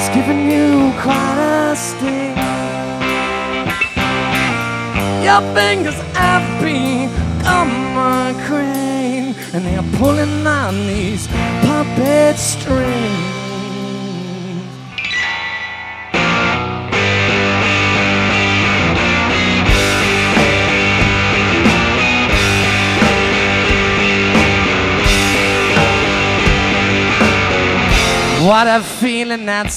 giving you quite a sting. Your fingers have become a crane, and they're pulling on these puppet strings. What a feeling, that